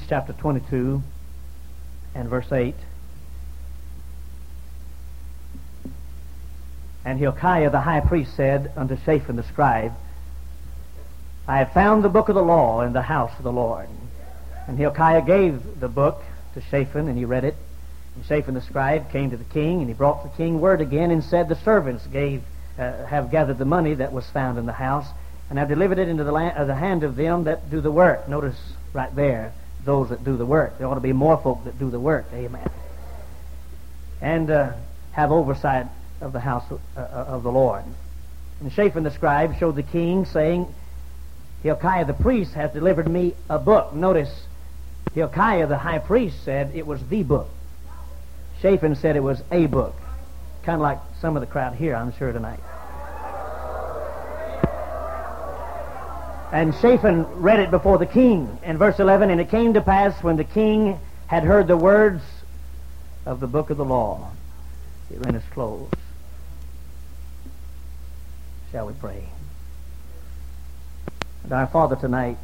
chapter 22 and verse 8. And Hilkiah the high priest said unto Shaphan the scribe, I have found the book of the law in the house of the Lord. And Hilkiah gave the book to Shaphan, and he read it. And Shaphan the scribe came to the king, and he brought the king word again, and said, the servants have gathered the money that was found in the house, and have delivered it into the hand of them that do the work. Notice right there, those that do the work. There ought to be more folk that do the work. Amen. And have oversight of the house of the Lord. And Shaphan the scribe showed the king, saying, Hilkiah the priest hath delivered me a book. Notice, Hilkiah the high priest said it was the book. Shaphan said it was a book. Kind of like some of the crowd here, I'm sure, tonight. And Shaphan read it before the king. In verse 11, and it came to pass when the king had heard the words of the book of the law, he rent his clothes. Shall we pray? And our Father, tonight,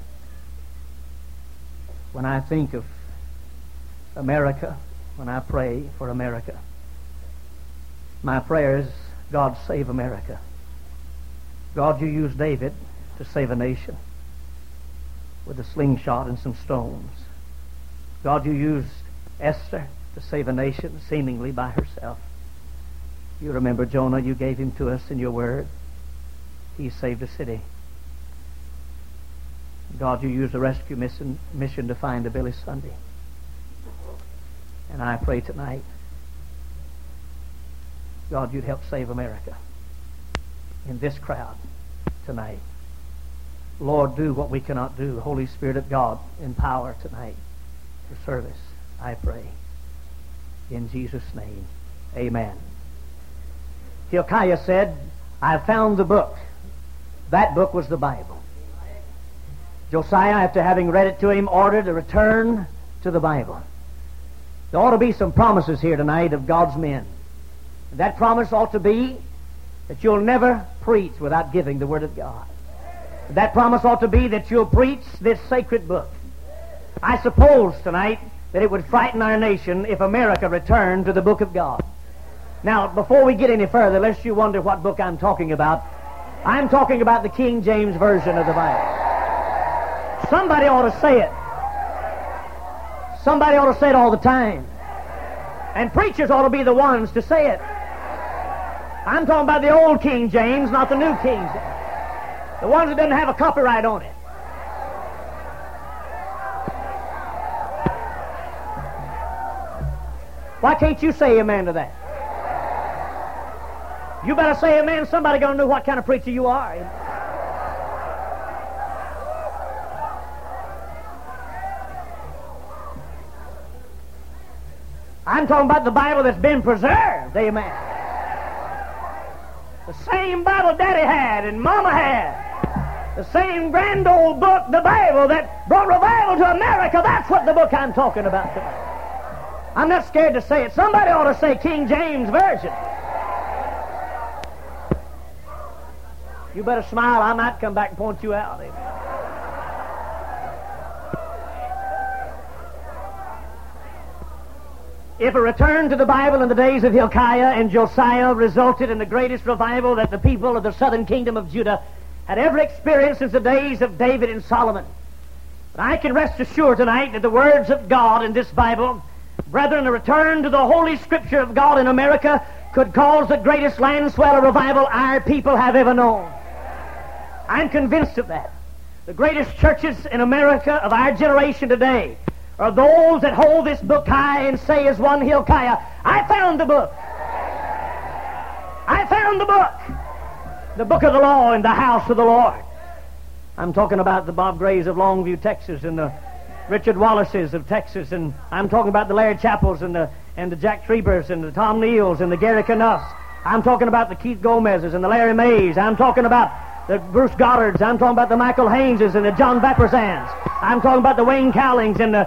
when I think of America, when I pray for America, my prayer is, God, save America. God, you used David to save a nation with a slingshot and some stones. God, you used Esther to save a nation seemingly by herself. You remember Jonah, you gave him to us in your word. He saved a city. God, you used a rescue mission to find a Billy Sunday. And I pray tonight, God, you'd help save America in this crowd tonight. Lord, do what we cannot do. Holy Spirit of God, empower tonight for service, I pray. In Jesus' name, amen. Hilkiah said, I have found the book. That book was the Bible. Josiah, after having read it to him, ordered a return to the Bible. There ought to be some promises here tonight of God's men. That promise ought to be that you'll never preach without giving the Word of God. That promise ought to be that you'll preach this sacred book. I suppose tonight that it would frighten our nation if America returned to the book of God. Now, before we get any further, lest you wonder what book I'm talking about, I'm talking about the King James Version of the Bible. Somebody ought to say it. Somebody ought to say it all the time. And preachers ought to be the ones to say it. I'm talking about the old King James, not the new King James. The ones that doesn't have a copyright on it. Why can't you say amen to that? You better say amen. Somebody gonna know what kind of preacher you are. I'm talking about the Bible that's been preserved. Amen. The same Bible Daddy had and Mama had. The same grand old book, the Bible, that brought revival to America. That's what the book I'm talking about tonight. I'm not scared to say it. Somebody ought to say King James Version. You better smile. I might come back and point you out. Amen. If a return to the Bible in the days of Hilkiah and Josiah resulted in the greatest revival that the people of the southern kingdom of Judah had ever experienced since the days of David and Solomon, but I can rest assured tonight that the words of God in this Bible, brethren, a return to the Holy Scripture of God in America could cause the greatest land-swell of revival our people have ever known. I'm convinced of that. The greatest churches in America of our generation today are those that hold this book high and say as one Hilkiah, I found the book. I found the book. The book of the law in the house of the Lord. I'm talking about the Bob Grays of Longview, Texas, and the Richard Wallaces of Texas, and I'm talking about the Larry Chappells and the Jack Trebers and the Tom Neals and the Gary Knuffs. I'm talking about the Keith Gomez's and the Larry Mays. I'm talking about the Bruce Goddards. I'm talking about the Michael Hayneses and the John Vappersans. I'm talking about the Wayne Cowlings and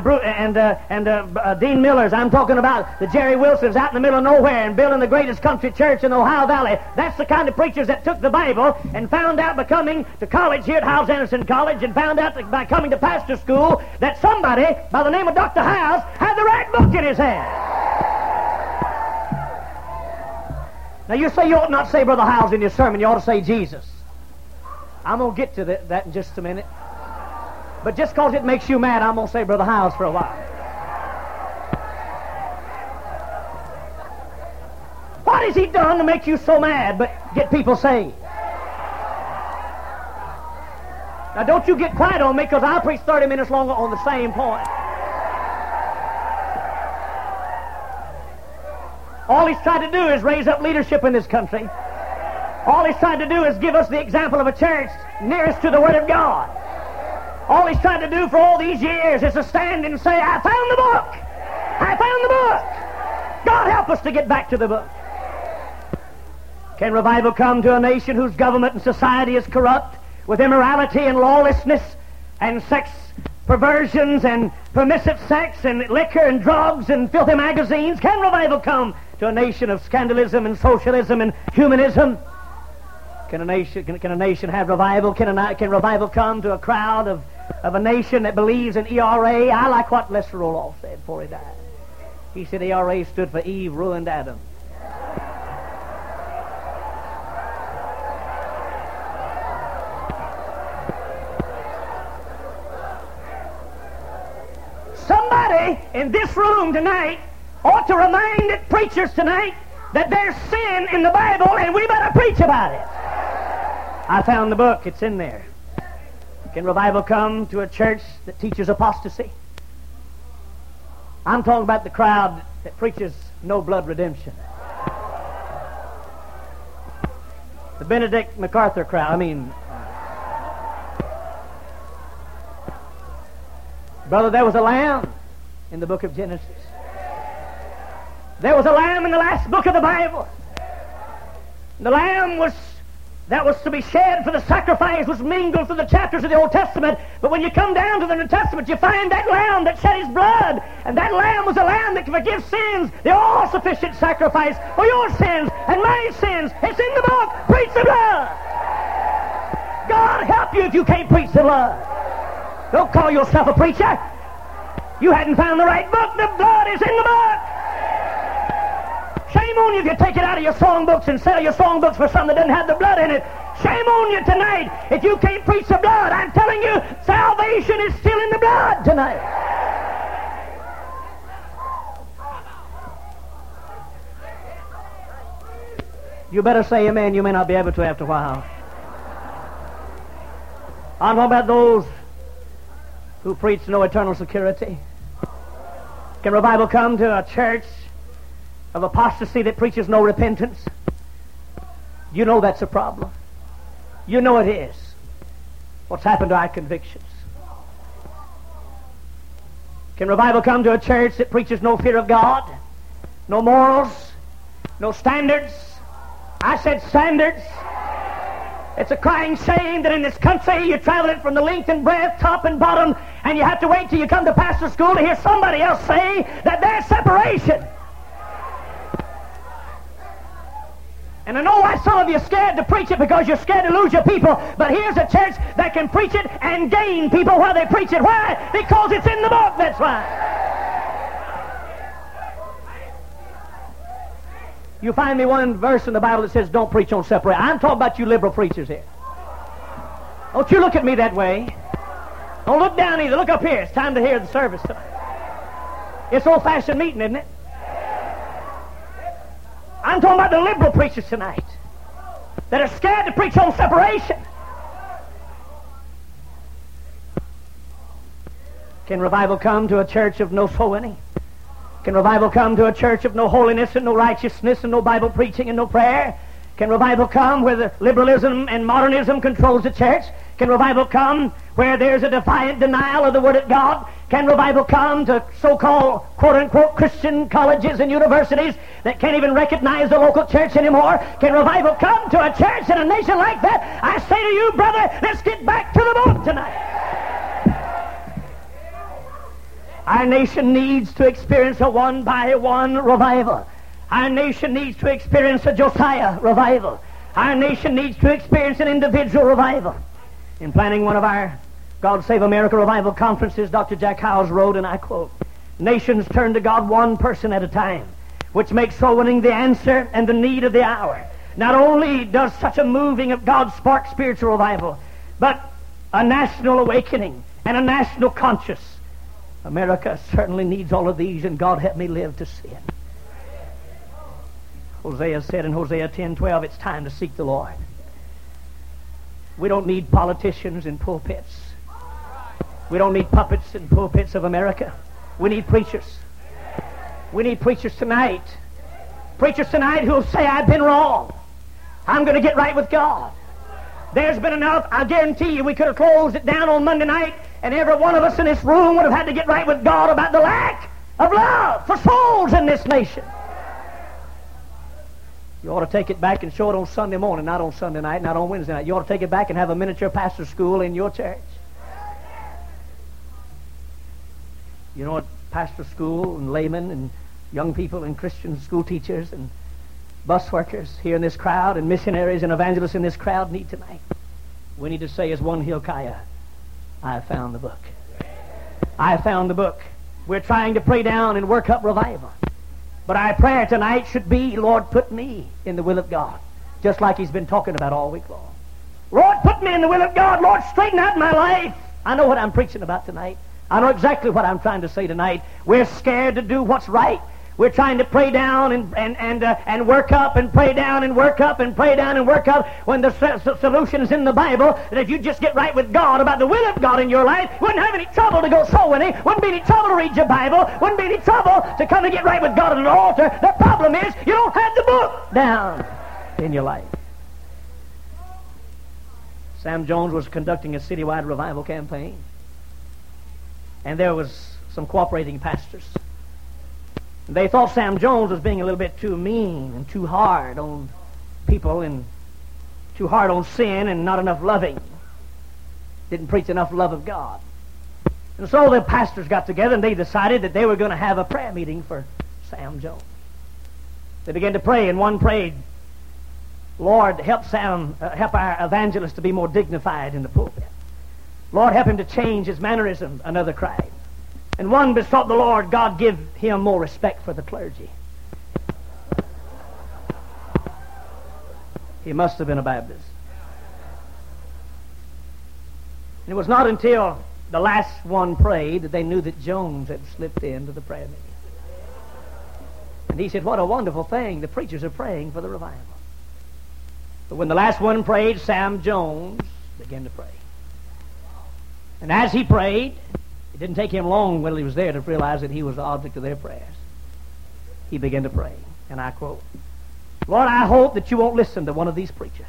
Dean Millers. I'm talking about the Jerry Wilsons out in the middle of nowhere and building the greatest country church in the Ohio Valley. That's the kind of preachers that took the Bible and found out by coming to college here at Howes Anderson College and found out by coming to pastor school that somebody by the name of Dr. Howes had the right book in his hand. Now you say you ought not say Brother Howes in your sermon. You ought to say Jesus. I'm going to get to that in just a minute. But just because it makes you mad, I'm going to say Brother Howes for a while. What has he done to make you so mad but get people saved? Now don't you get quiet on me, because I'll preach 30 minutes longer on the same point. All he's tried to do is raise up leadership in this country. All he's tried to do is give us the example of a church nearest to the Word of God. All he's tried to do for all these years is to stand and say, I found the book! I found the book! God help us to get back to the book. Can revival come to a nation whose government and society is corrupt with immorality and lawlessness and sex perversions and permissive sex and liquor and drugs and filthy magazines? Can revival come to a nation of scandalism and socialism and humanism? Can a nation have revival? Can revival come to a crowd of a nation that believes in ERA? I like what Lester Roloff said before he died. He said ERA stood for Eve ruined Adam. Somebody in this room tonight ought to remind preachers tonight that there's sin in the Bible and we better preach about it. I found the book. It's in there. Can revival come to a church that teaches apostasy? I'm talking about the crowd that preaches no blood redemption. The Benedict MacArthur crowd. Brother, there was a lamb in the book of Genesis. There was a lamb in the last book of the Bible. The lamb that was to be shed for the sacrifice was mingled through the chapters of the Old Testament. But when you come down to the New Testament, you find that lamb that shed his blood. And that lamb was a lamb that can forgive sins. The all-sufficient sacrifice for your sins and my sins. It's in the book. Preach the blood. God help you if you can't preach the blood. Don't call yourself a preacher. You hadn't found the right book. The blood is in the book. Shame on you if you take it out of your songbooks and sell your songbooks for something that doesn't have the blood in it. Shame on you tonight if you can't preach the blood. I'm telling you, salvation is still in the blood tonight. You better say amen. You may not be able to after a while. I'm talking about those who preach no eternal security. Can revival come to a church of apostasy that preaches no repentance? You know that's a problem. You know it is. What's happened to our convictions? Can revival come to a church that preaches no fear of God, no morals, no standards? I said standards. It's a crying shame that in this country you travel it from the length and breadth, top and bottom, and you have to wait till you come to pastor school to hear somebody else say that there's separation. And I know why some of you are scared to preach it, because you're scared to lose your people. But here's a church that can preach it and gain people while they preach it. Why? Because it's in the book, that's why. You find me one verse in the Bible that says don't preach on separation. I'm talking about you liberal preachers here. Don't you look at me that way. Don't look down either. Look up here. It's time to hear the service tonight. It's old-fashioned meeting, isn't it? I'm talking about the liberal preachers tonight that are scared to preach on separation. Can revival come to a church of no soul winning? Can revival come to a church of no holiness and no righteousness and no Bible preaching and no prayer? Can revival come where the liberalism and modernism controls the church? Can revival come where there's a defiant denial of the Word of God? Can revival come to so-called, quote-unquote, Christian colleges and universities that can't even recognize the local church anymore? Can revival come to a church in a nation like that? I say to you, brother, let's get back to the book tonight. Our nation needs to experience a one-by-one revival. Our nation needs to experience a Josiah revival. Our nation needs to experience an individual revival. In planning one of our God Save America revival conferences, Dr. Jack Howes wrote, and I quote, "Nations turn to God one person at a time, which makes soul winning the answer and the need of the hour. Not only does such a moving of God spark spiritual revival, but a national awakening and a national conscience. America certainly needs all of these, and God help me live to see it." Hosea said in Hosea 10:12, it's time to seek the Lord. We don't need politicians in pulpits. We don't need puppets in pulpits of America. We need preachers. We need preachers tonight. Preachers tonight who'll say, I've been wrong. I'm going to get right with God. There's been enough. I guarantee you we could have closed it down on Monday night and every one of us in this room would have had to get right with God about the lack of love for souls in this nation. You ought to take it back and show it on Sunday morning, not on Sunday night, not on Wednesday night. You ought to take it back and have a miniature pastor school in your church. You know what pastor school and laymen and young people and Christian school teachers and bus workers here in this crowd and missionaries and evangelists in this crowd need tonight? We need to say as one Hilkiah, I have found the book. I have found the book. We're trying to pray down and work up revival. But our prayer tonight should be, Lord, put me in the will of God, just like he's been talking about all week long. Lord, put me in the will of God. Lord, straighten out my life. I know what I'm preaching about tonight. I know exactly what I'm trying to say tonight. We're scared to do what's right. We're trying to pray down and work up and pray down and work up and pray down and work up when the solution is in the Bible that if you just get right with God about the will of God in your life, you wouldn't have any trouble to go soul winning, wouldn't be any trouble to read your Bible, wouldn't be any trouble to come and get right with God at an altar. The problem is you don't have the book down in your life. Sam Jones was conducting a citywide revival campaign, and there was some cooperating pastors. They thought Sam Jones was being a little bit too mean and too hard on people and too hard on sin and not enough loving. Didn't preach enough love of God. And so the pastors got together and they decided that they were going to have a prayer meeting for Sam Jones. They began to pray, and one prayed, Lord, help our evangelist to be more dignified in the pulpit. Lord, help him to change his mannerism, another cried. And one besought the Lord, God, give him more respect for the clergy. He must have been a Baptist. And it was not until the last one prayed that they knew that Jones had slipped into the prayer meeting. And he said, what a wonderful thing. The preachers are praying for the revival. But when the last one prayed, Sam Jones began to pray. And as he prayed, it didn't take him long while he was there to realize that he was the object of their prayers. He began to pray, and I quote, Lord, I hope that you won't listen to one of these preachers.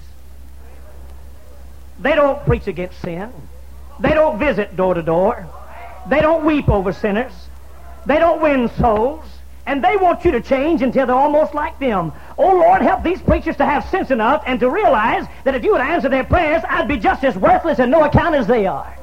They don't preach against sin. They don't visit door to door. They don't weep over sinners. They don't win souls. And they want you to change until they're almost like them. Oh, Lord, help these preachers to have sense enough and to realize that if you would answer their prayers, I'd be just as worthless and no account as they are.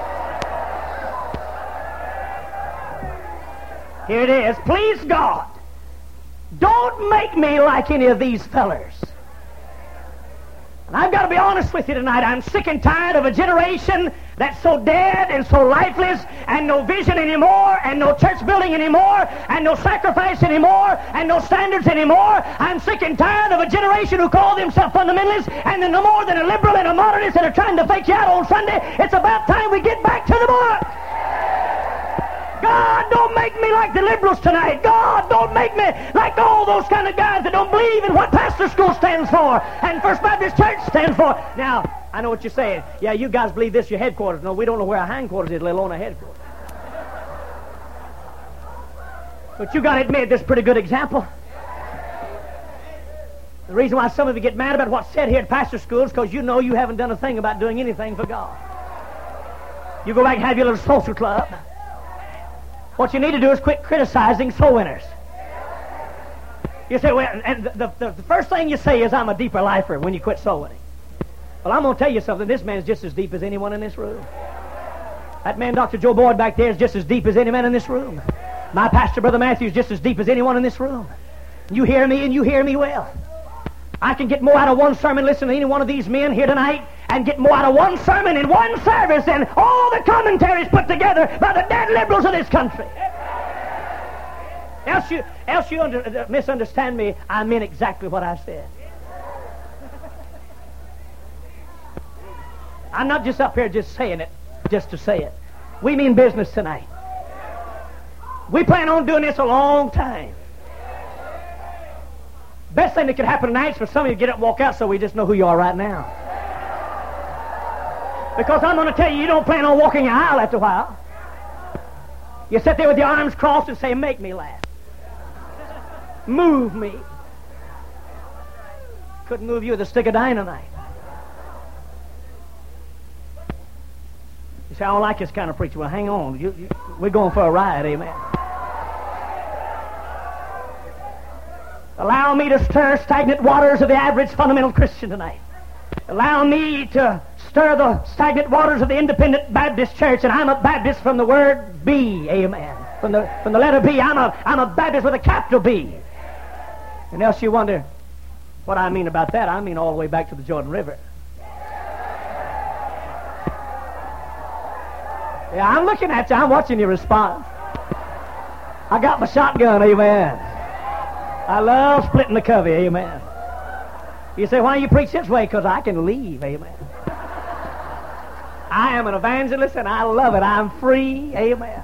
Here it is. Please, God, don't make me like any of these fellers. And I've got to be honest with you tonight. I'm sick and tired of a generation that's so dead and so lifeless, and no vision anymore, and no church building anymore, and no sacrifice anymore, and no standards anymore. I'm sick and tired of a generation who call themselves fundamentalists, and they're no more than a liberal and a modernist that are trying to fake you out on Sunday. It's about time we get back to the book. God, don't make me like the liberals tonight. God, don't make me like all those kind of guys that don't believe in what pastor school stands for and First Baptist Church stands for. Now, I know what you're saying. Yeah, you guys believe this is your headquarters. No, we don't know where our hindquarters is, let alone our headquarters. But you got to admit, this is a pretty good example. The reason why some of you get mad about what's said here at pastor school is because you know you haven't done a thing about doing anything for God. You go back and have your little social club. What you need to do is quit criticizing soul winners. You say, well, and the first thing you say is, I'm a deeper lifer when you quit soul winning. Well, I'm going to tell you something. This man's just as deep as anyone in this room. That man, Dr. Joe Boyd, back there is just as deep as any man in this room. My pastor, Brother Matthew, is just as deep as anyone in this room. You hear me, and you hear me well. I can get more out of one sermon listening to any one of these men here tonight and get more out of one sermon in one service than all the commentaries put together by the dead liberals of this country. Else you misunderstand me. I meant exactly what I said. I'm not just up here just saying it, just to say it. We mean business tonight. We plan on doing this a long time. Best thing that could happen tonight is for some of you to get up and walk out so we just know who you are right now. Because I'm going to tell you, you don't plan on walking an aisle after a while. You sit there with your arms crossed and say, make me laugh. Move me. Couldn't move you with a stick of dynamite. You say, I don't like this kind of preacher. Well, hang on. We're going for a ride, amen. Allow me to stir stagnant waters of the average fundamental Christian tonight. Allow me to stir the stagnant waters of the independent Baptist church, and I'm a Baptist from the word B, amen. From the letter B, I'm a Baptist with a capital B. And else you wonder what I mean about that. I mean all the way back to the Jordan River. Yeah, I'm looking at you. I'm watching your response. I got my shotgun, amen. I love splitting the covey, amen. You say, why do you preach this way? Because I can leave, amen. I am an evangelist and I love it. I'm free, amen.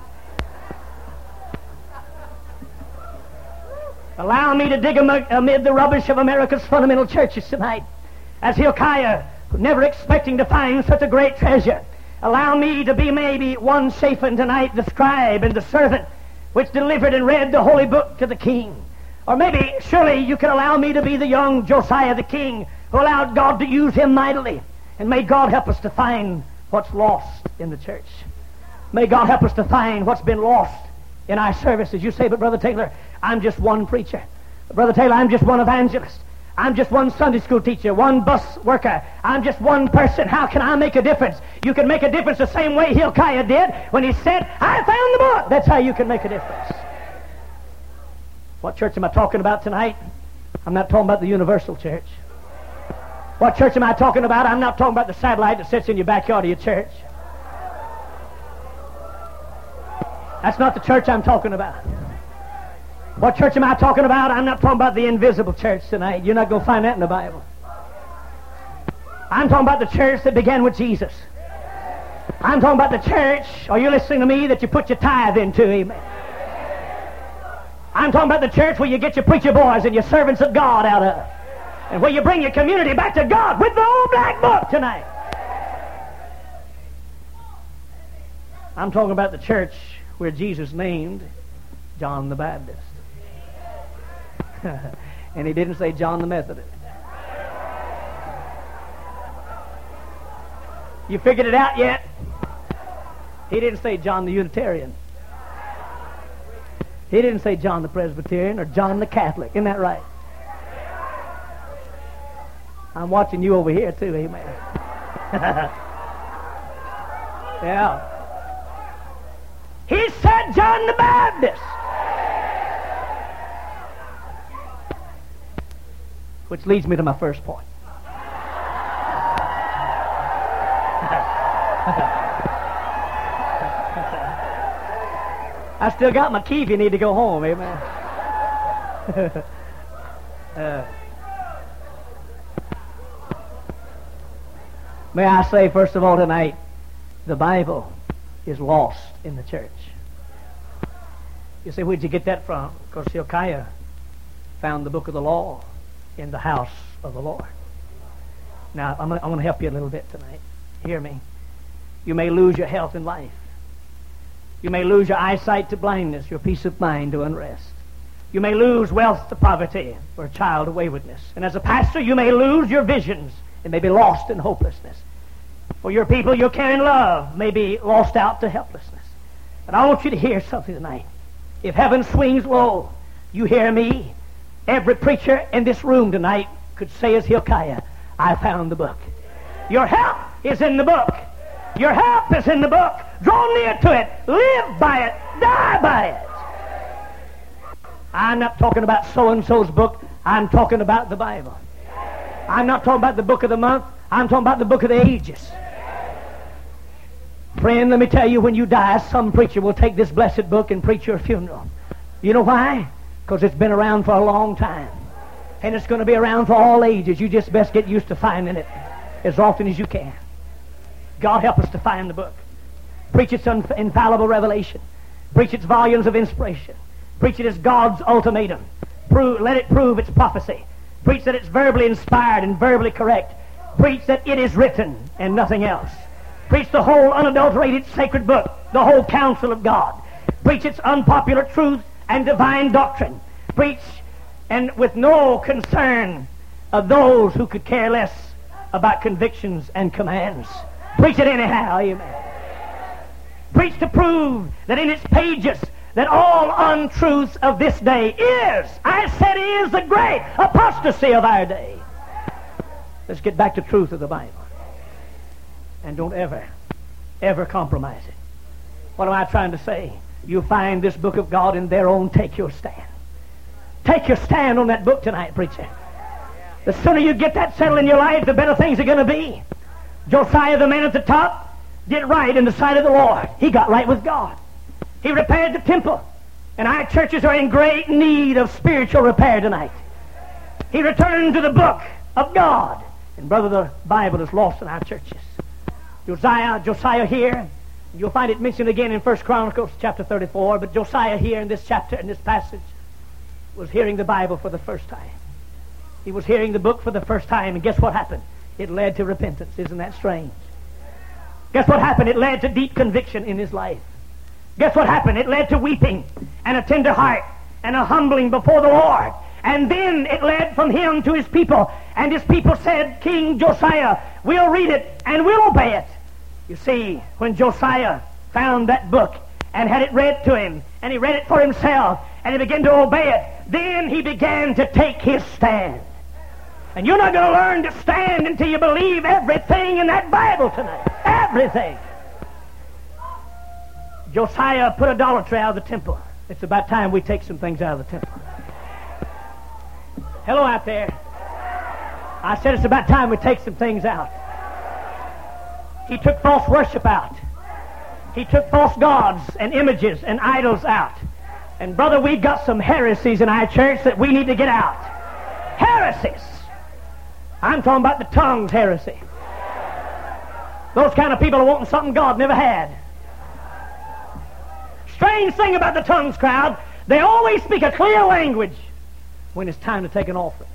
Allow me to dig amid the rubbish of America's fundamental churches tonight. As Hilkiah, never expecting to find such a great treasure. Allow me to be maybe one Shaphan tonight, the scribe and the servant, which delivered and read the holy book to the king. Or maybe, surely, you can allow me to be the young Josiah the king who allowed God to use him mightily. And may God help us to find what's lost in the church. May God help us to find what's been lost in our services. You say, but Brother Taylor, I'm just one preacher. Brother Taylor, I'm just one evangelist. I'm just one Sunday school teacher, one bus worker. I'm just one person. How can I make a difference? You can make a difference the same way Hilkiah did when he said, I found the book. That's how you can make a difference. What church am I talking about tonight? I'm not talking about the universal church. What church am I talking about? I'm not talking about the satellite that sits in your backyard of your church. That's not the church I'm talking about. What church am I talking about? I'm not talking about the invisible church tonight. You're not going to find that in the Bible. I'm talking about the church that began with Jesus. I'm talking about the church, are you listening to me, that you put your tithe into, amen. I'm talking about the church where you get your preacher boys and your servants of God out of. And where you bring your community back to God with the old black book tonight. I'm talking about the church where Jesus named John the Baptist. And he didn't say John the Methodist. You figured it out yet? He didn't say John the Unitarian. He didn't say John the Presbyterian or John the Catholic. Isn't that right? I'm watching you over here too, amen. Yeah. He said John the Baptist. Which leads me to my first point. I still got my key if you need to go home, amen. May I say, first of all tonight, the Bible is lost in the church. You say, where'd you get that from? Because Hilkiah found the book of the law in the house of the Lord. Now, I'm going to help you a little bit tonight. Hear me. You may lose your health and life. You may lose your eyesight to blindness, your peace of mind to unrest. You may lose wealth to poverty, or a child to waywardness. And as a pastor, you may lose your visions and may be lost in hopelessness. For your people, your care and love may be lost out to helplessness. But I want you to hear something tonight. If heaven swings low, you hear me. Every preacher in this room tonight could say as Hilkiah, I found the book. Your help is in the book. Your help is in the book. Draw near to it. Live by it. Die by it. I'm not talking about so-and-so's book. I'm talking about the Bible. I'm not talking about the book of the month. I'm talking about the book of the ages. Friend, let me tell you, when you die, some preacher will take this blessed book and preach your funeral. You know why? Because it's been around for a long time. And it's going to be around for all ages. You just best get used to finding it as often as you can. God help us to find the book. Preach its infallible revelation. Preach its volumes of inspiration. Preach it as God's ultimatum. Let it prove its prophecy. Preach that it's verbally inspired and verbally correct. Preach that it is written and nothing else. Preach the whole unadulterated sacred book, the whole counsel of God. Preach its unpopular truth and divine doctrine. Preach and with no concern of those who could care less about convictions and commands. Preach it anyhow, amen. Preach to prove that in its pages that all untruths of this day is the great apostasy of our day. Let's get back to truth of the Bible. And don't ever compromise it. What am I trying to say? You find this book of God in their own, take your stand. Take your stand on that book tonight, preacher. The sooner you get that settled in your life, the better things are going to be. Josiah, the man at the top, did right in the sight of the Lord. He got right with God. He repaired the temple. And our churches are in great need of spiritual repair tonight. He returned to the book of God. And brother, the Bible is lost in our churches. Josiah here, you'll find it mentioned again in 1 Chronicles chapter 34, but Josiah here in this chapter, in this passage, was hearing the Bible for the first time. He was hearing the book for the first time, and guess what happened? It led to repentance. Isn't that strange? Guess what happened? It led to deep conviction in his life. Guess what happened? It led to weeping and a tender heart and a humbling before the Lord. And then it led from him to his people. And his people said, King Josiah, we'll read it and we'll obey it. You see, when Josiah found that book and had it read to him, and he read it for himself, and he began to obey it, then he began to take his stand. And you're not going to learn to stand until you believe everything in that Bible tonight. Everything. Josiah put idolatry out of the temple. It's about time we take some things out of the temple. Hello out there. I said it's about time we take some things out. He took false worship out. He took false gods and images and idols out. And brother, we've got some heresies in our church that we need to get out. Heresies. I'm talking about the tongues heresy. Those kind of people are wanting something God never had. Strange thing about the tongues crowd, they always speak a clear language when it's time to take an offering.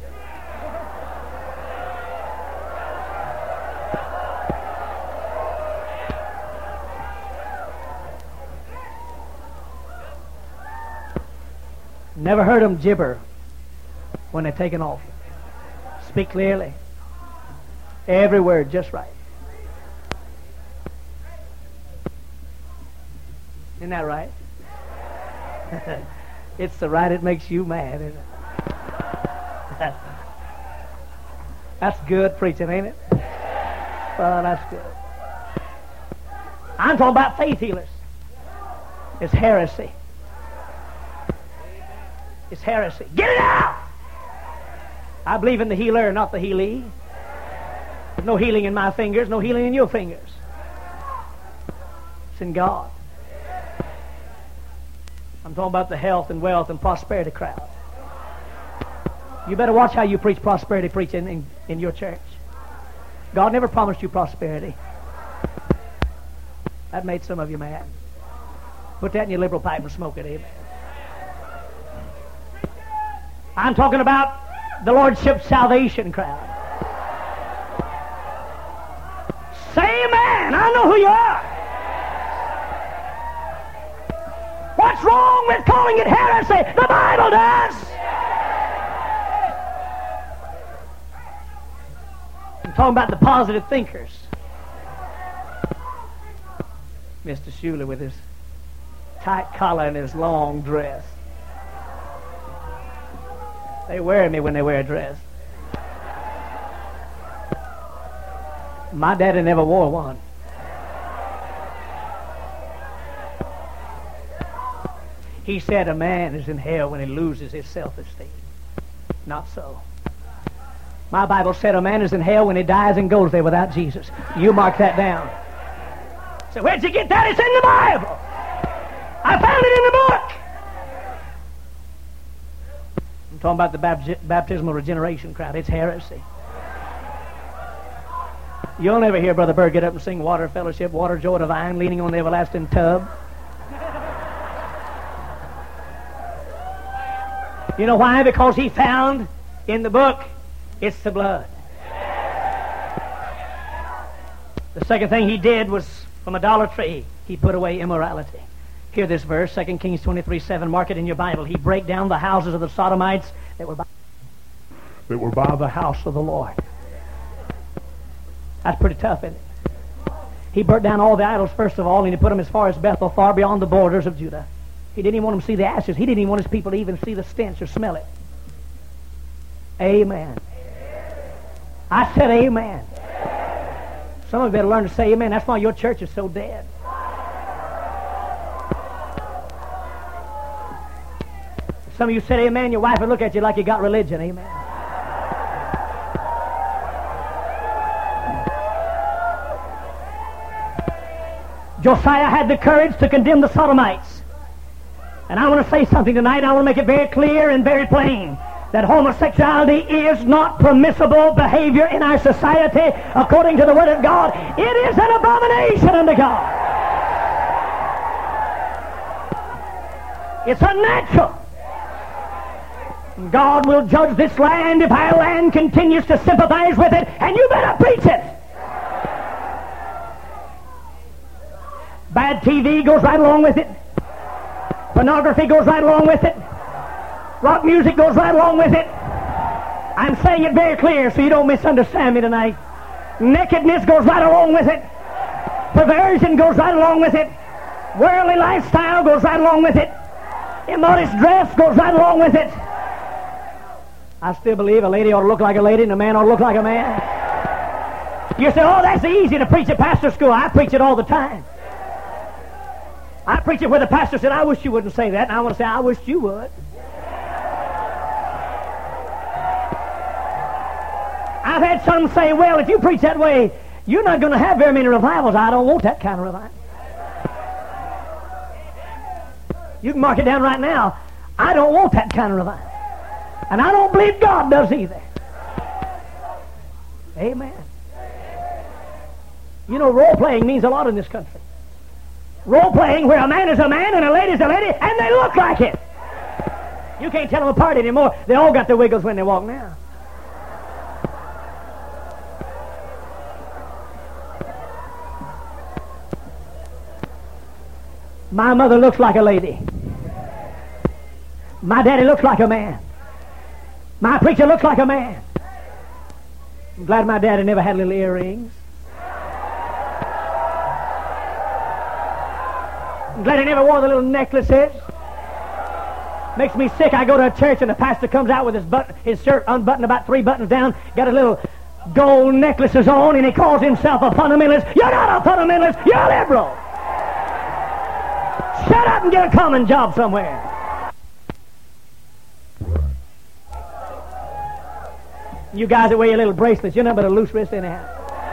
Never heard them gibber when they take an offering. Speak clearly. Every word just right. Isn't that right? It's the right that makes you mad, isn't it? That's good preaching, ain't it? Well, that's good. I'm talking about faith healers. It's heresy. It's heresy. Get it out! I believe in the healer, not the healee. There's no healing in my fingers, no healing in your fingers. It's in God. I'm talking about the health and wealth and prosperity crowd. You better watch how you preach prosperity preaching in your church. God never promised you prosperity. That made some of you mad. Put that in your liberal pipe and smoke it, amen. I'm talking about the Lordship salvation crowd. Say amen. I know who you are. What's wrong with calling it heresy? The Bible does. I'm talking about the positive thinkers. Mr. Schuler with his tight collar and his long dress. They wear me when they wear a dress. My daddy never wore one. He said a man is in hell when he loses his self-esteem. Not so. My Bible said a man is in hell when he dies and goes there without Jesus. You mark that down. So where'd you get that? It's in the Bible. I found it in the book. I'm talking about the baptismal regeneration crowd. It's heresy. You'll never hear Brother Bird get up and sing Water Fellowship, Water Joy Divine, leaning on the everlasting tub. You know why? Because he found in the book, it's the blood. The second thing he did was, from idolatry, he put away immorality. Hear this verse, 2 Kings 23:7. Mark it in your Bible. He brake down the houses of the Sodomites that were by the house of the Lord. That's pretty tough, isn't it? He burnt down all the idols, first of all, and he put them as far as Bethel, far beyond the borders of Judah. He didn't even want them to see the ashes. He didn't even want his people to even see the stench or smell it. Amen. I said amen. Some of you better learn to say amen. That's why your church is so dead. Some of you said amen, your wife would look at you like you got religion. Amen. Josiah had the courage to condemn the Sodomites. And I want to say something tonight. I want to make it very clear and very plain that homosexuality is not permissible behavior in our society according to the Word of God. It is an abomination unto God. It's unnatural. God will judge this land if our land continues to sympathize with it, and you better preach it. Bad TV goes right along with it. Pornography goes right along with it. Rock music goes right along with it. I'm saying it very clear so you don't misunderstand me tonight. Nakedness goes right along with it. Perversion goes right along with it. Worldly lifestyle goes right along with it. Immodest dress goes right along with it. I still believe a lady ought to look like a lady and a man ought to look like a man. You say, oh, that's easy to preach at pastor school. I preach it all the time. I preach it where the pastor said, I wish you wouldn't say that. And I want to say, I wish you would. I've had some say, well, if you preach that way, you're not going to have very many revivals. I don't want that kind of revival. You can mark it down right now. I don't want that kind of revival. And I don't believe God does either. Amen. You know, role-playing means a lot in this country. Role-playing where a man is a man and a lady is a lady, and they look like it. You can't tell them apart anymore. They all got the wiggles when they walk now. My mother looks like a lady. My daddy looks like a man. My preacher looks like a man. I'm glad my daddy never had little earrings. I'm glad he never wore the little necklaces. Makes me sick. I go to a church and the pastor comes out with his shirt unbuttoned about 3 buttons down, got a little gold necklaces on, and he calls himself a fundamentalist. You're not a fundamentalist. You're a liberal. Shut up and get a common job somewhere. You guys that wear your little bracelets, you're nothing but a loose wrist anyhow.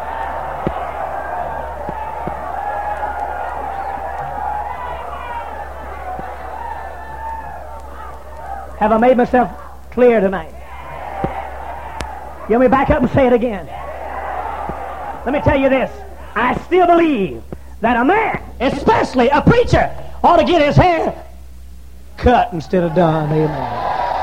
Have I made myself clear tonight? You want me to back up and say it again? Let me tell you this. I still believe that a man, especially a preacher, ought to get his hair cut instead of done. Amen.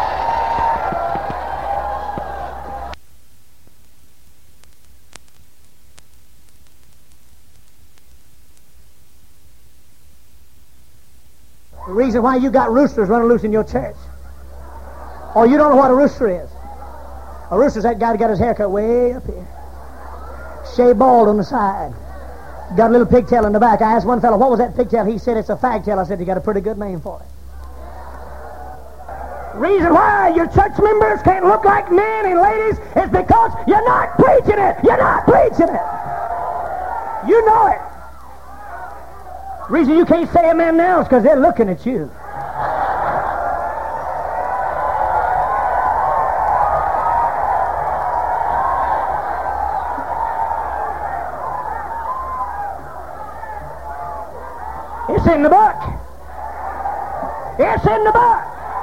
The reason why you got roosters running loose in your church. Oh, you don't know what a rooster is. A rooster's that guy that got his hair cut way up here. Shaved bald on the side. Got a little pigtail in the back. I asked one fellow, what was that pigtail? He said, it's a fagtail. I said, you got a pretty good name for it. Reason why your church members can't look like men and ladies is because you're not preaching it. You're not preaching it. You know it. Reason you can't say amen now is because they're looking at you. It's in the book. It's in the book.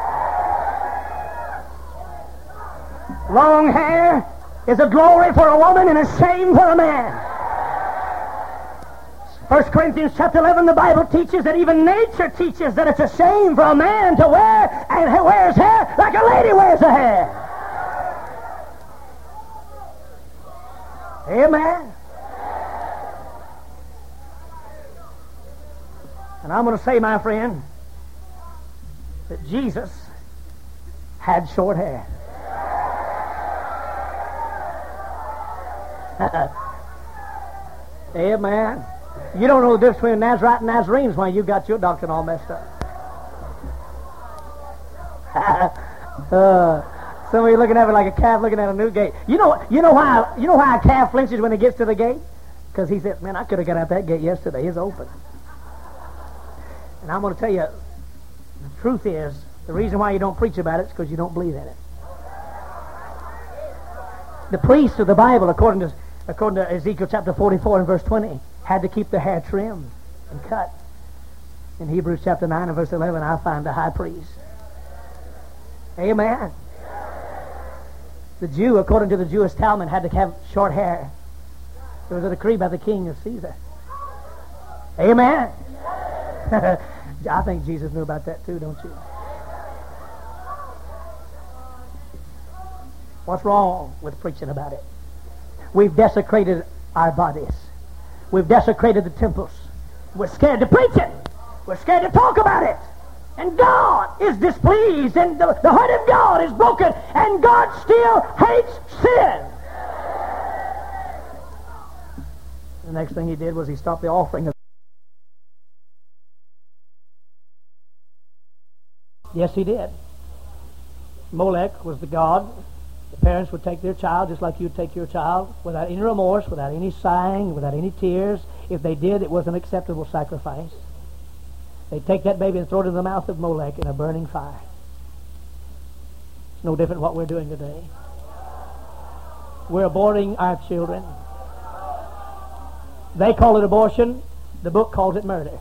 Long hair is a glory for a woman and a shame for a man. 1 Corinthians chapter 11, the Bible teaches that even nature teaches that it's a shame for a man to wear and wears hair like a lady wears her hair. Amen. And I'm going to say, my friend, that Jesus had short hair. Amen. You don't know the difference between Nazarite and Nazarenes when you got your doctrine all messed up. Some of you looking at it like a calf looking at a new gate. You know why a calf flinches when he gets to the gate? Because he said, man, I could have got out that gate yesterday. It's open. And I'm going to tell you, the truth is, the reason why you don't preach about it is because you don't believe in it. The priests of the Bible, according to Ezekiel chapter 44 and verse 20, had to keep their hair trimmed and cut. In Hebrews chapter 9 and verse 11, I find the high priest. Amen. The Jew, according to the Jewish Talmud, had to have short hair. It was a decree by the king of Caesar. Amen. I think Jesus knew about that too, don't you? What's wrong with preaching about it? We've desecrated our bodies. We've desecrated the temples. We're scared to preach it. We're scared to talk about it. And God is displeased, and the heart of God is broken, and God still hates sin. The next thing he did was he stopped the offering of. Yes, he did. Molech was the god. The parents would take their child just like you'd take your child, without any remorse, without any sighing, without any tears. If they did, it was an acceptable sacrifice. They'd take that baby and throw it in the mouth of Molech in a burning fire. It's no different what we're doing today. We're aborting our children. They call it abortion. The book calls it murder.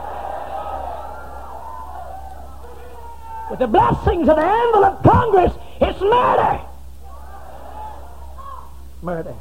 With the blessings of the anvil of Congress, it's murder. Murder.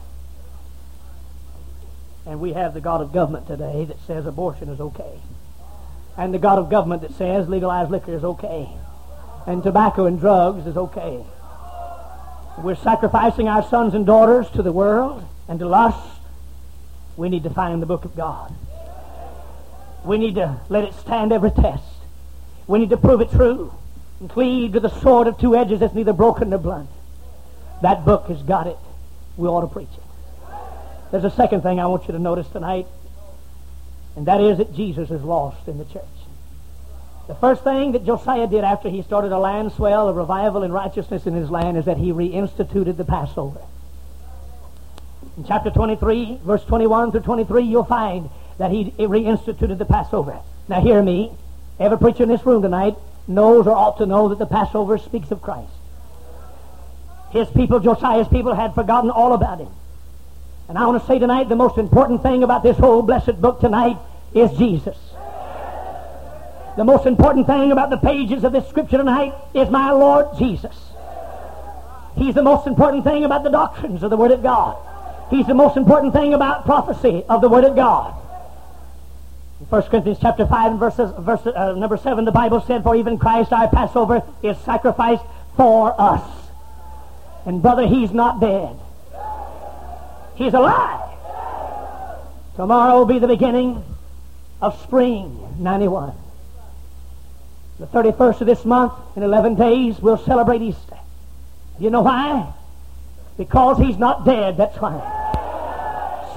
And we have the God of government today that says abortion is okay. And the God of government that says legalized liquor is okay. And tobacco and drugs is okay. We're sacrificing our sons and daughters to the world and to lust. We need to find the book of God. We need to let it stand every test. We need to prove it true and cleave to the sword of two edges that's neither broken nor blunt. That book has got it. We ought to preach it. There's a second thing I want you to notice tonight, and that is that Jesus is lost in the church. The first thing that Josiah did after he started a land swell of revival and righteousness in his land is that he reinstituted the Passover. In chapter 23, verse 21 through 23, you'll find that he reinstituted the Passover. Now hear me. Every preacher in this room tonight knows or ought to know that the Passover speaks of Christ. His people, Josiah's people, had forgotten all about him. And I want to say tonight, the most important thing about this whole blessed book tonight is Jesus. The most important thing about the pages of this scripture tonight is my Lord Jesus. He's the most important thing about the doctrines of the Word of God. He's the most important thing about prophecy of the Word of God. In 1 Corinthians chapter 5 and verse number 7, the Bible said, for even Christ our Passover is sacrificed for us. And brother, he's not dead. He's alive. Tomorrow will be the beginning of spring 91. The 31st of this month, in 11 days, we'll celebrate Easter. You know why? Because he's not dead, that's why.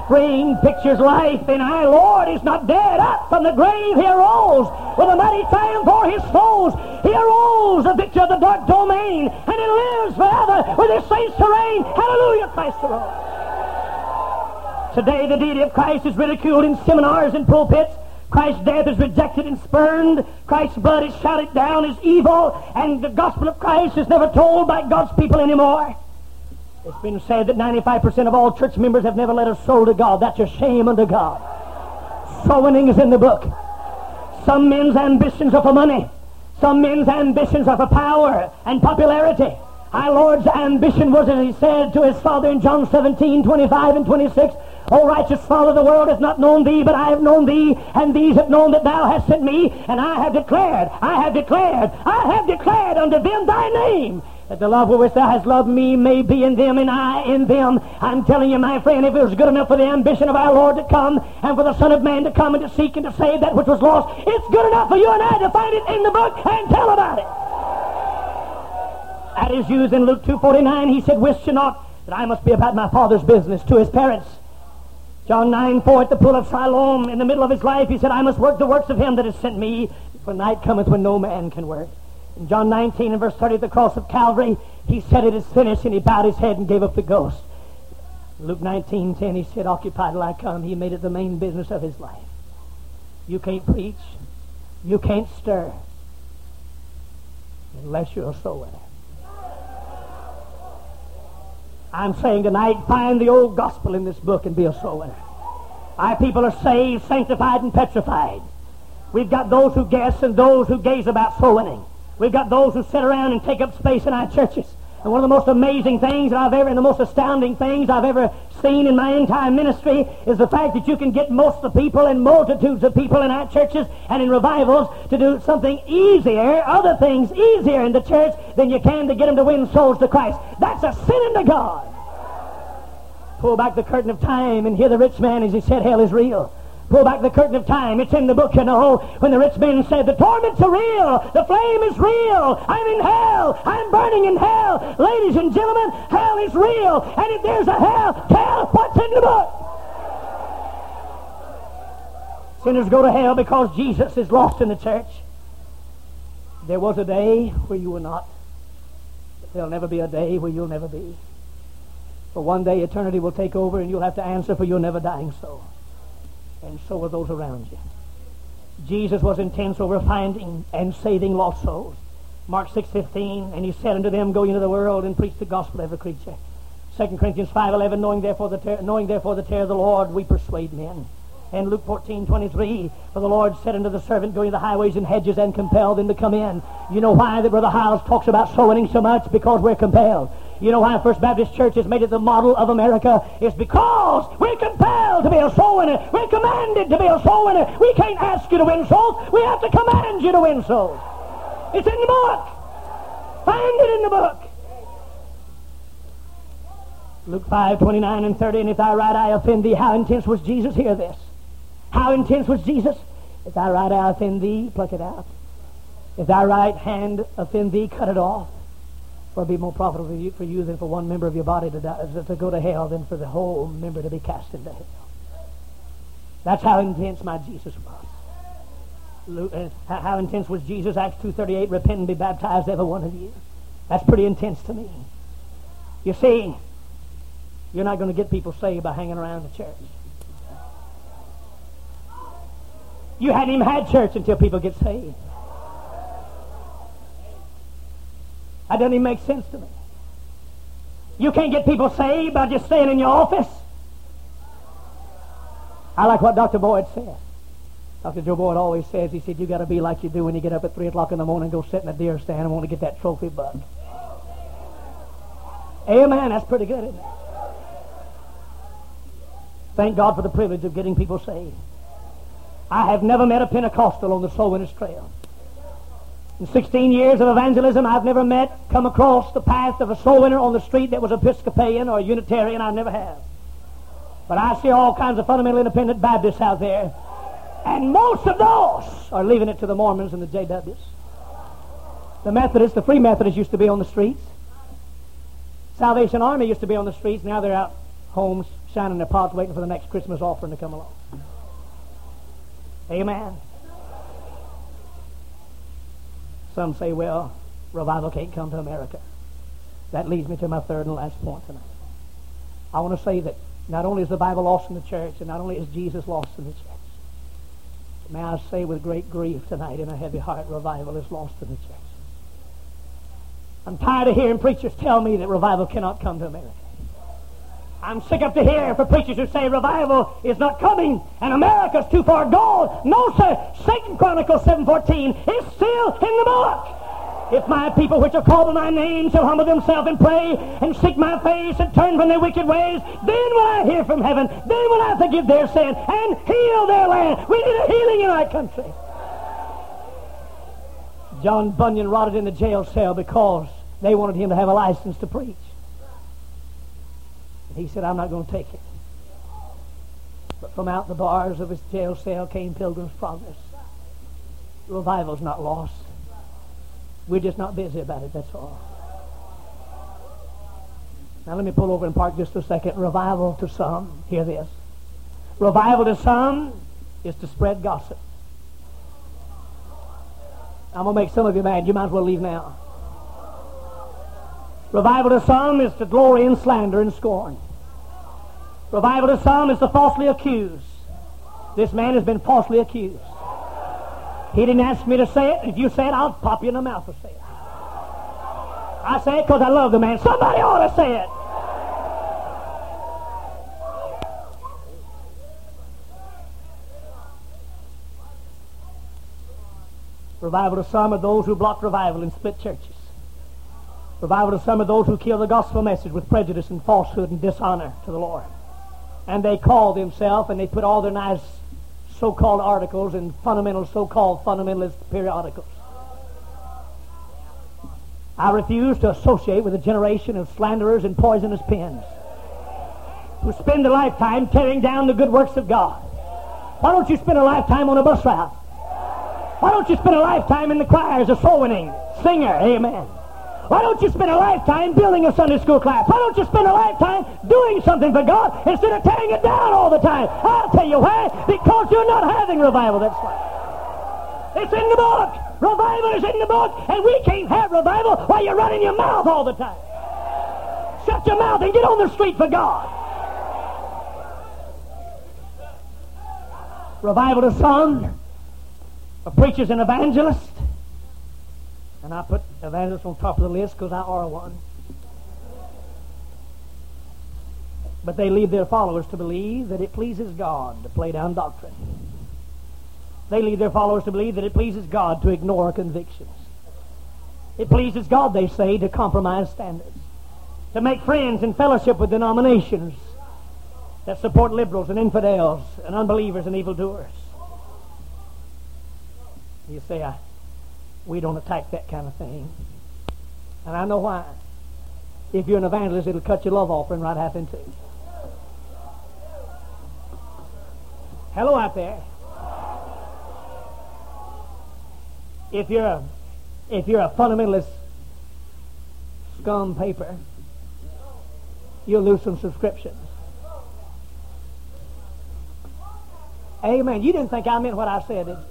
Spring pictures life in our Lord is not dead. Up from the grave he arose with a mighty triumph for his foes. He arose the victor of the dark domain, and he lives forever with his saints to reign. Hallelujah, Christ arose. Today the deity of Christ is ridiculed in seminars and pulpits. Christ's death is rejected and spurned. Christ's blood is shouted down as evil, and the gospel of Christ is never told by God's people anymore. It's been said that 95% of all church members have never led a soul to God. That's a shame unto God. Soul winning is in the book. Some men's ambitions are for money. Some men's ambitions are for power and popularity. Our Lord's ambition was, as he said to his Father in John 17:25 and 26, O righteous Father, the world hath not known thee, but I have known thee, and these have known that thou hast sent me, and I have declared unto them thy name, that the love with which thou hast loved me may be in them, and I in them. I'm telling you, my friend, if it was good enough for the ambition of our Lord to come, and for the Son of Man to come and to seek and to save that which was lost, it's good enough for you and I to find it in the book and tell about it. That is used in Luke 2:49. He said, Wist you not that I must be about my Father's business, to his parents. John 9:4, at the pool of Siloam, in the middle of his life, he said, I must work the works of him that has sent me, for night cometh when no man can work. In John 19 and verse 30, at the cross of Calvary, he said, it is finished, and he bowed his head and gave up the ghost. Luke 19:10, he said, occupy till I come. He made it the main business of his life. You can't preach, you can't stir, unless you're a soul winner. I'm saying tonight, find the old gospel in this book and be a soul winner. Our people are saved, sanctified, and petrified. We've got those who guess and those who gaze about soul winning. We've got those who sit around and take up space in our churches. And one of the most amazing things and the most astounding things I've ever seen in my entire ministry is the fact that you can get most of the people and multitudes of people in our churches and in revivals to do something easier, other things easier in the church than you can to get them to win souls to Christ. That's a sin unto God. Pull back the curtain of time and hear the rich man as he said, hell is real. Pull back the curtain of time. It's in the book, you know, when the rich man said, the torments are real. The flame is real. I'm in hell. I'm burning in hell. Ladies and gentlemen, hell is real. And if there's a hell, tell what's in the book. Sinners go to hell because Jesus is lost in the church. There was a day where you were not. But there'll never be a day where you'll never be. For one day eternity will take over and you'll have to answer for your never dying soul. And so are those around you. Jesus was intense over finding and saving lost souls. Mark 6:15, and he said unto them, go into the world and preach the gospel to every creature. 2 Corinthians 5:11, knowing therefore the terror of the Lord, we persuade men. And Luke 14:23, for the Lord said unto the servant, go into the highways and hedges and compel them to come in. You know why that Brother Hiles talks about soul winning so much? Because we're compelled. You know why First Baptist Church has made it the model of America? It's because we're compelled to be a soul winner. We're commanded to be a soul winner. We can't ask you to win souls. We have to command you to win souls. It's in the book. Find it in the book. Luke 5:29 and 30, and if thy right eye offend thee, how intense was Jesus? Hear this. How intense was Jesus? If thy right eye offend thee, pluck it out. If thy right hand offend thee, cut it off. For it be more profitable for you than for one member of your body to go to hell than for the whole member to be cast into hell. That's how intense my Jesus was. How intense was Jesus? Acts 2:38, repent and be baptized, every one of you. That's pretty intense to me. You see, you're not going to get people saved by hanging around the church. You hadn't even had church until people get saved. That doesn't even make sense to me. You can't get people saved by just staying in your office. I like what Dr. Boyd said. Dr. Joe Boyd always says, he said, you got to be like you do when you get up at 3 o'clock in the morning and go sit in a deer stand and want to get that trophy buck. Amen. That's pretty good, isn't it? Thank God for the privilege of getting people saved. I have never met a Pentecostal on the soul winner's trail. In 16 years of evangelism, I've never come across the path of a soul winner on the street that was Episcopalian or Unitarian. I never have. But I see all kinds of fundamental independent Baptists out there. And most of those are leaving it to the Mormons and the JWs. The Methodists, the Free Methodists used to be on the streets. Salvation Army used to be on the streets. Now they're out homes shining their pots waiting for the next Christmas offering to come along. Amen. Some say, well, revival can't come to America. That leads me to my third and last point tonight. I want to say that not only is the Bible lost in the church, and not only is Jesus lost in the church, but may I say with great grief tonight in a heavy heart, revival is lost in the church. I'm tired of hearing preachers tell me that revival cannot come to America. I'm sick of to hear for preachers who say revival is not coming and America's too far gone. No, sir. Second Chronicles 7:14 is still in the book. If my people which are called by my name shall humble themselves and pray and seek my face and turn from their wicked ways, then will I hear from heaven, then will I forgive their sin and heal their land. We need a healing in our country. John Bunyan rotted in the jail cell because they wanted him to have a license to preach. He said, I'm not going to take it. But from out the bars of his jail cell came Pilgrim's Progress. Revival's not lost. We're just not busy about it, that's all. Now let me pull over and park just a second. Revival to some, hear this. Revival to some is to spread gossip. I'm going to make some of you mad. You might as well leave now. Revival to some is to glory in slander and scorn. Revival to some is to falsely accuse. This man has been falsely accused. He didn't ask me to say it. If you say it, I'll pop you in the mouth to say it. I say it because I love the man. Somebody ought to say it. Revival to some are those who block revival and split churches. Revival to some of those who kill the gospel message with prejudice and falsehood and dishonor to the Lord. And they call themselves, and they put all their nice so-called articles in fundamental, so-called fundamentalist periodicals. I refuse to associate with a generation of slanderers and poisonous pens who spend a lifetime tearing down the good works of God. Why don't you spend a lifetime on a bus route? Why don't you spend a lifetime in the choirs, a soul winning singer? Amen. Why don't you spend a lifetime building a Sunday school class? Why don't you spend a lifetime doing something for God instead of tearing it down all the time? I'll tell you why. Because you're not having revival, that's why. It's in the book. Revival is in the book, and we can't have revival while you're running your mouth all the time. Shut your mouth and get on the street for God. Revival to some are preachers and evangelists. And I put evangelists on top of the list because I are one. But they lead their followers to believe that it pleases God to play down doctrine. They lead their followers to believe that it pleases God to ignore convictions. It pleases God, they say, to compromise standards, to make friends and fellowship with denominations that support liberals and infidels and unbelievers and evildoers. You say, we don't attack that kind of thing. And I know why. If you're an evangelist, it'll cut your love offering right half in two. Hello out there. If you're a fundamentalist scum paper, you'll lose some subscriptions. Amen. You didn't think I meant what I said, did you?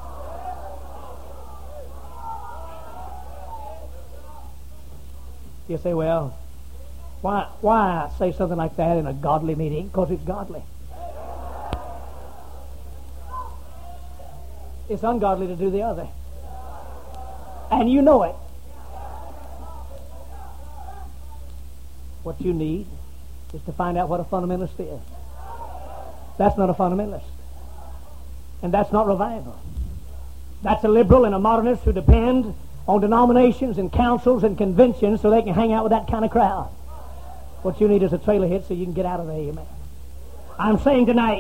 You say, well, why say something like that in a godly meeting? Because it's godly. It's ungodly to do the other. And you know it. What you need is to find out what a fundamentalist is. That's not a fundamentalist. And that's not revival. That's a liberal and a modernist who depend on denominations and councils and conventions so they can hang out with that kind of crowd. What you need is a trailer hit so you can get out of there, amen. I'm saying tonight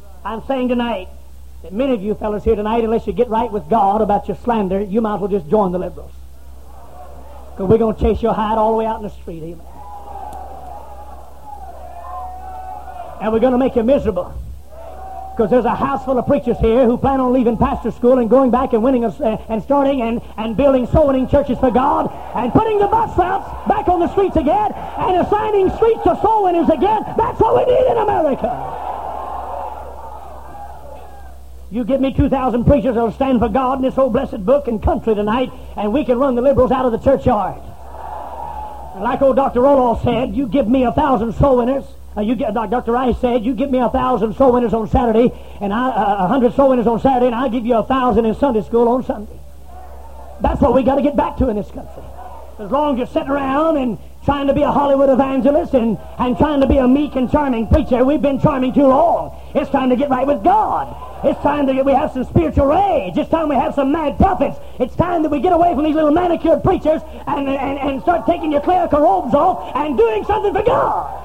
that many of you fellas here tonight, unless you get right with God about your slander, you might as well just join the liberals. Because we're going to chase your hide all the way out in the street, amen. And we're going to make you miserable. Because there's a house full of preachers here who plan on leaving pastor school and going back and winning and starting and building soul-winning churches for God and putting the bus routes back on the streets again and assigning streets to soul winners again. That's what we need in America. You give me 2,000 preachers that will stand for God in this old blessed book and country tonight, and we can run the liberals out of the churchyard. And like old Dr. Roloff said, you give me 1,000 soul winners. Dr. Rice said, you give me 1,000 soul winners on Saturday, and 100 soul winners on Saturday, and I'll give you 1,000 in Sunday school on Sunday. That's what we got to get back to in this country. As long as you're sitting around and trying to be a Hollywood evangelist and trying to be a meek and charming preacher, we've been charming too long. It's time to get right with God. It's time we have some spiritual rage. It's time we have some mad prophets. It's time that we get away from these little manicured preachers and start taking your clerical robes off and doing something for God.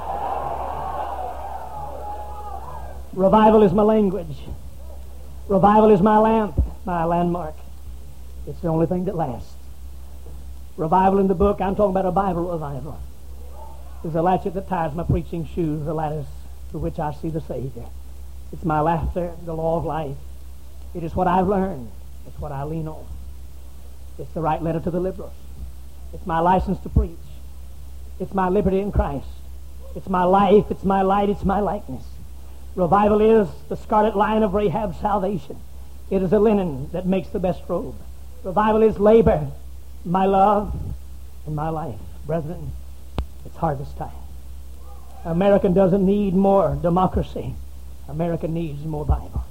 Revival is my language. Revival is my lamp, my landmark. It's the only thing that lasts. Revival in the book, I'm talking about a Bible revival. There's a latchet that ties my preaching shoes, the lattice through which I see the Savior. It's my laughter, the law of life. It is what I've learned. It's what I lean on. It's the right letter to the liberals. It's my license to preach. It's my liberty in Christ. It's my life. It's my light. It's my likeness. Revival is the scarlet line of Rahab's salvation. It is a linen that makes the best robe. Revival is labor, my love, and my life. Brethren, it's harvest time. America doesn't need more democracy. America needs more Bible.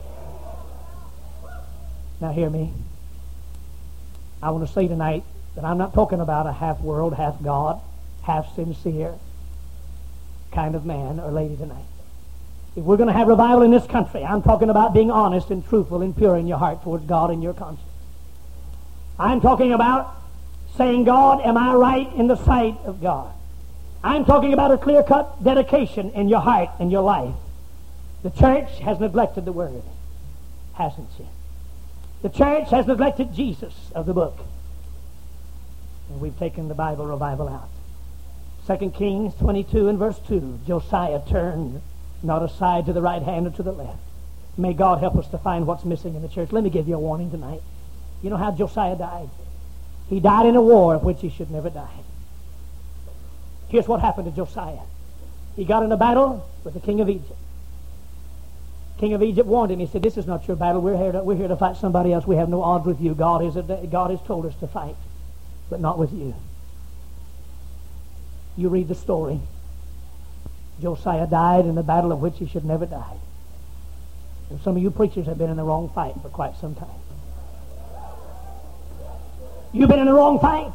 Now hear me. I want to say tonight that I'm not talking about a half world, half God, half sincere kind of man or lady tonight. If we're going to have revival in this country, I'm talking about being honest and truthful and pure in your heart towards God and your conscience. I'm talking about saying, God, am I right in the sight of God? I'm talking about a clear-cut dedication in your heart and your life. The church has neglected the Word, hasn't she? The church has neglected Jesus of the book. And we've taken the Bible revival out. 2 Kings 22 and verse 2, Josiah turned not aside to the right hand or to the left. May God help us to find what's missing in the church. Let me give you a warning tonight. You know how Josiah died? He died in a war of which he should never die. Here's what happened to Josiah. He got in a battle with the king of Egypt. King of Egypt warned him. He said, this is not your battle. We're here to fight somebody else. We have no odds with you. God has told us to fight, but not with you. You read the story. Josiah died in a battle of which he should never die. And some of you preachers have been in the wrong fight for quite some time. You've been in the wrong fight.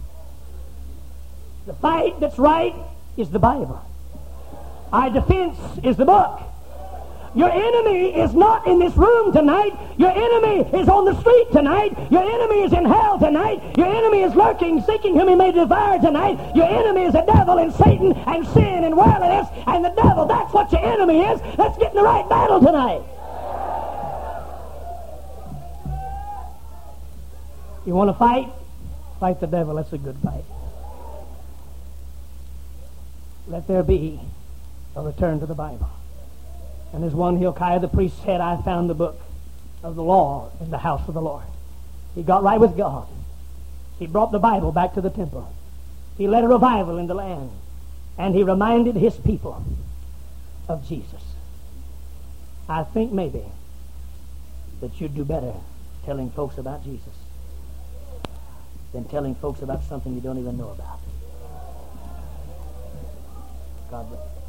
The fight that's right is the Bible. Our defense is the book. Your enemy is not in this room tonight. Your enemy is on the street tonight. Your enemy is in hell tonight. Your enemy is lurking, seeking whom he may devour tonight. Your enemy is the devil and Satan and sin and worldliness and the devil. That's what your enemy is. Let's get in the right battle tonight. You want to fight? Fight the devil. That's a good fight. Let there be a return to the Bible. And as one Hilkiah the priest said, I found the book of the law in the house of the Lord. He got right with God. He brought the Bible back to the temple. He led a revival in the land. And he reminded his people of Jesus. I think maybe that you'd do better telling folks about Jesus than telling folks about something you don't even know about. God bless.